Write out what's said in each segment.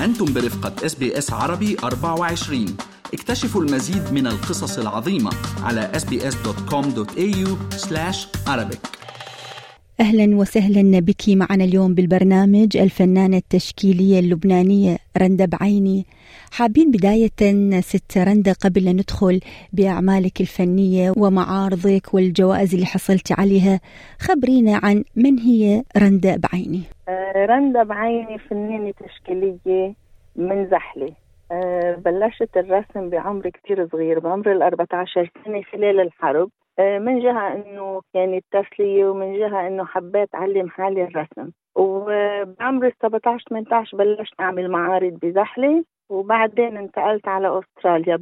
أنتم برفقة SBS عربي 24. اكتشفوا المزيد من القصص العظيمة على sbs.com.au/arabic. أهلا وسهلا بك معنا اليوم بالبرنامج الفنانة التشكيلية اللبنانية رندا بعيني. حابين بداية ست رندا قبل أن ندخل بأعمالك الفنية ومعارضك والجوائز اللي حصلت عليها، خبرينا عن من هي رندا بعيني. رندا بعيني فنانة تشكيلية من زحلة. بلشت الرسم بعمر كتير صغير، بعمر 14 سنة خلال الحرب، من جهة انه كانت تسلية ومن جهة انه حبيت اعلم حالي الرسم. وبعمر 17-18 بلشت اعمل معارض بزحلة، وبعدين انتقلت على أستراليا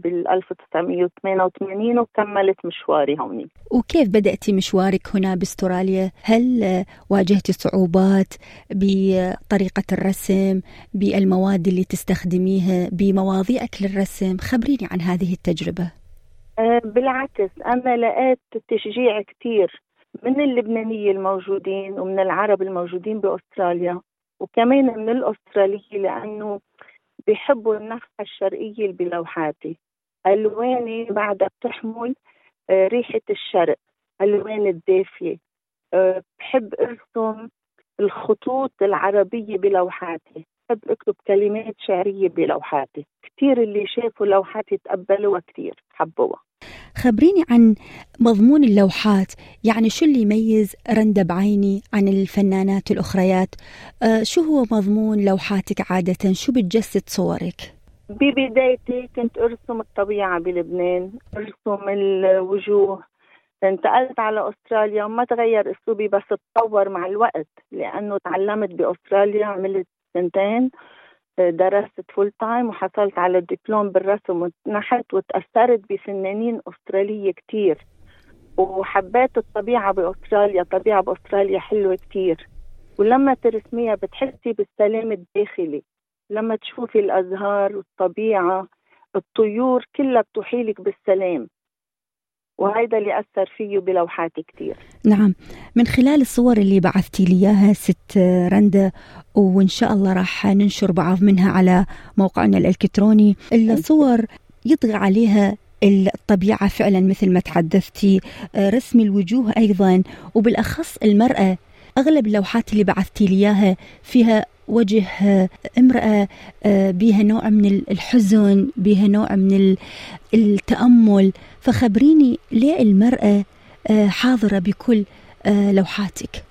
بال1988 وكملت مشواري هوني. وكيف بدأتي مشوارك هنا باستراليا؟ هل واجهتي صعوبات بطريقة الرسم، بالمواد اللي تستخدميها، بمواضيعك للرسم؟ خبريني عن هذه التجربة. بالعكس، أنا لقيت تشجيع كتير من اللبنانية الموجودين ومن العرب الموجودين بأستراليا، وكمان من الأسترالية، لأنه بيحبوا النفحة الشرقية بلوحاتي. ألواني بعدها بتحمل ريحة الشرق، ألوان الدافية. بحب أرسم الخطوط العربية بلوحاتي، بحب أكتب كلمات شعرية بلوحاتي. كتير اللي شافوا لوحاتي تقبلوها كتير، حبوها. خبريني عن مضمون اللوحات، يعني شو اللي يميز رندا بعيني عن الفنانات الأخريات؟ شو هو مضمون لوحاتك عادة؟ شو بتجسد صورك؟ ببدايتي كنت أرسم الطبيعة بلبنان، أرسم الوجوه. انتقلت على أستراليا وما تغير أسلوبي، بس تطور مع الوقت، لأنه تعلمت بأستراليا، عملت 2 درست فول تايم وحصلت على الدبلوم بالرسم ونحت، وتأثرت بفنانين أسترالية كتير، وحبيت الطبيعة بأستراليا. الطبيعة بأستراليا حلوة كتير، ولما ترسميها بتحسي بالسلام الداخلي. لما تشوفي الأزهار والطبيعة، الطيور كلها بتوحيلك بالسلام، وهذا اللي أثر فيه بلوحاتي كتير. نعم، من خلال الصور اللي بعثتي لي إياها ست رندا، وإن شاء الله راح ننشر بعض منها على موقعنا الإلكتروني، الصور يطغى عليها الطبيعة فعلا مثل ما تحدثتي، رسم الوجوه أيضا، وبالأخص المرأة. أغلب اللوحات اللي بعثتي لي إياها فيها وجه امرأة، بها نوع من الحزن، بها نوع من التأمل. فخبريني ليه المرأة حاضرة بكل لوحاتك؟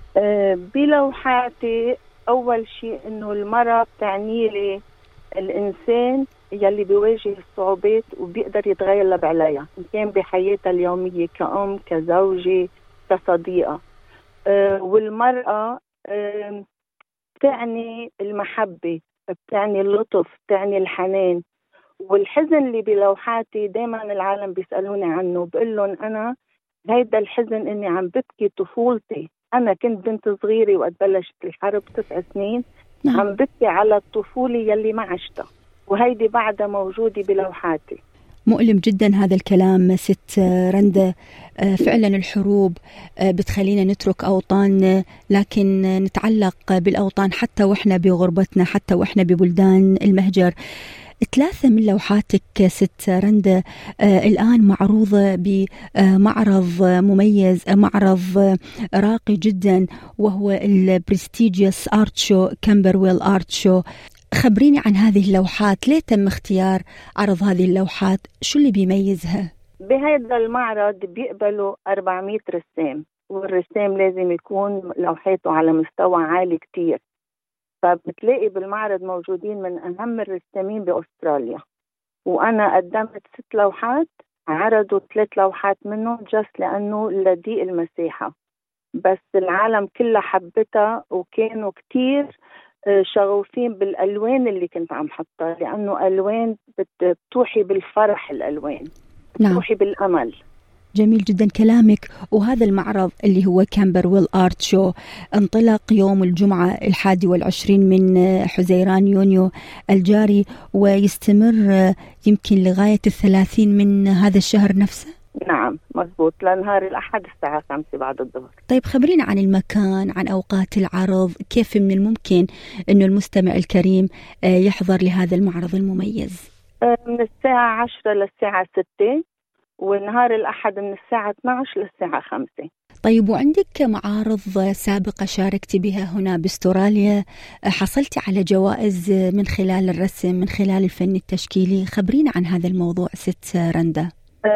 بلوحاتي أول شيء إنه المرأة بتعني لي الإنسان يلي بيواجه الصعوبات وبيقدر يتغلب عليها، إن كان بحياتها اليومية كأم، كزوجة، كصديقة. والمرأة بتعني المحبة، بتعني اللطف، بتعني الحنان. والحزن اللي بلوحاتي دايما العالم بيسألوني عنه، بقول لهم أنا هيدا الحزن إني عم ببكي طفولتي. أنا كنت بنت صغيرة وقت بلشت الحرب 9 سنين، عم ببكي على الطفولة يلي ما عشتها، وهيدي بعدها موجودة بلوحاتي. مؤلم جدا هذا الكلام ست رندا. فعلا الحروب بتخلينا نترك أوطاننا، لكن نتعلق بالأوطان حتى وإحنا بغربتنا، حتى وإحنا ببلدان المهجر. 3 من لوحاتك ست رندا الآن معروضة بمعرض مميز، معرض راقي جدا، وهو البرستيجيوس آرت شو، كامبرويل آرت شو. خبريني عن هذه اللوحات، ليه تم اختيار عرض هذه اللوحات؟ شو اللي بيميزها؟ بهذا المعرض بيقبلوا 400 رسام، والرسام لازم يكون لوحاته على مستوى عالي كتير. فبتلاقي بالمعرض موجودين من أهم الرسامين بأستراليا، وأنا قدمت 6 لوحات، عرضوا 3 لوحات منهم جست لأنه لضيق المساحة، بس العالم كلها حبتها، وكانوا كتير شغوفين بالألوان اللي كنت عم حطها، لأنه ألوان بتوحي بالفرح، الألوان بتوحي بالأمل. جميل جدا كلامك. وهذا المعرض اللي هو كامبرويل آرت شو انطلق يوم الجمعة 21 من حزيران يونيو الجاري، ويستمر يمكن لغاية 30 من هذا الشهر نفسه. نعم مزبوط، لنهار الأحد الساعة 5 بعد الظهر. طيب خبرينا عن المكان، عن أوقات العرض، كيف من الممكن أنه المستمع الكريم يحضر لهذا المعرض المميز؟ من الساعة 10 للساعة 6، ونهار الأحد من الساعة 12 للساعة 5. طيب وعندك معارض سابقة شاركتي بها هنا باستراليا، حصلتي على جوائز من خلال الرسم، من خلال الفن التشكيلي؟ خبرينا عن هذا الموضوع ست رندا.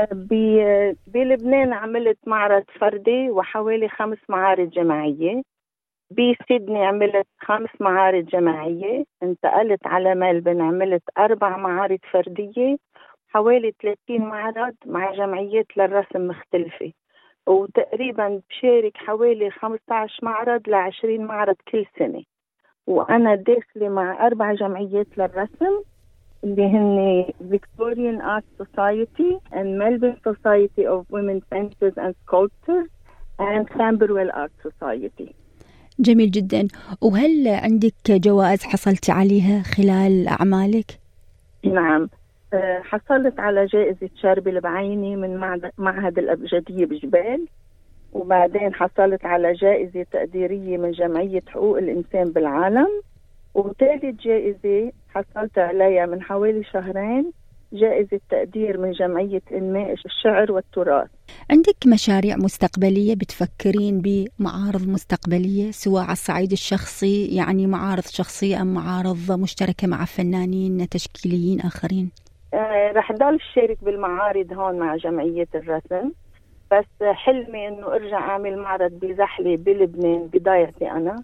بلبنان عملت معرض فردي وحوالي 5 معارض جماعية. بسيدني عملت 5 معارض جماعية. انتقلت على ملبن عملت 4 معارض فردية، حوالي 30 معرض مع جمعيات للرسم مختلفة، وتقريبا بشارك حوالي 15 معرض ل20 معرض كل سنة. وأنا داخلة مع 4 جمعيات للرسم اللي هن Victorian Art Society and Melbourne Society of Women Painters and Sculptors and Camberwell Art Society. جميل جدا. وهل عندك جوائز حصلت عليها خلال أعمالك؟ نعم، حصلت على جائزة شاربي البعيني من معهد الأبجدية بجبال، وبعدين حصلت على جائزة تقديرية من جمعية حقوق الإنسان بالعالم، وثالث جائزة حصلت عليها من حوالي شهرين، جائزة تقدير من جمعية إنماء الشعر والتراث. عندك مشاريع مستقبلية بتفكرين بمعارض مستقبلية سواء على الصعيد الشخصي، يعني معارض شخصية أم معارض مشتركة مع فنانين تشكيليين آخرين؟ رح ضل شارك بالمعارض هون مع جمعية الرسم، بس حلمي إنه أرجع أعمل معرض بزحلة بلبنان بضيعتي أنا،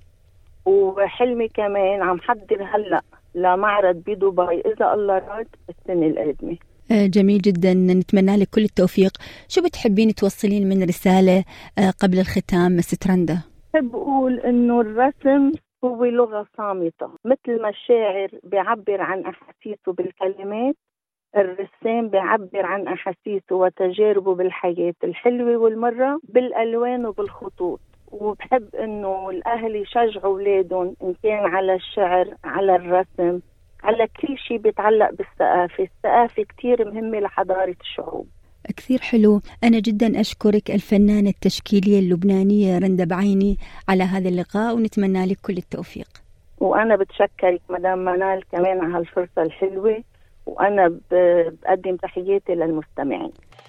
وحلمي كمان عم حضر هلأ لمعرض بدبي إذا الله راد السنة القادمة. جميل جدا، نتمنى لك كل التوفيق. شو بتحبين توصلين من رسالة قبل الختام ست رندا؟ بحب أقول إنه الرسم هو لغة صامتة، مثل ما الشاعر بيعبر عن أحاسيسه بالكلمات، الرسام بيعبر عن أحاسيسه وتجاربه بالحياة الحلوة والمرة بالألوان وبالخطوط. وبحب إنه الأهل يشجعوا أولادهم إن كان على الشعر، على الرسم، على كل شيء بيتعلق بالثقافة. الثقافة كتير مهمة لحضارة الشعوب. كثير حلو. أنا جدا أشكرك الفنانة التشكيلية اللبنانية رندا بعيني على هذا اللقاء، ونتمنى لك كل التوفيق. وأنا بتشكرك مدام منال كمان على هالفرصة الحلوة، وأنا بقدم تحياتي للمستمعين.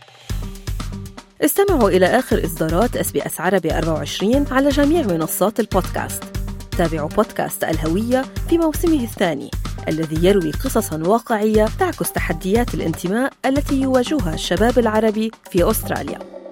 استمعوا إلى آخر إصدارات SBS عربي 24 على جميع منصات البودكاست. تابعوا بودكاست الهوية في موسمه الثاني الذي يروي قصصاً واقعية تعكس تحديات الانتماء التي يواجهها الشباب العربي في أستراليا.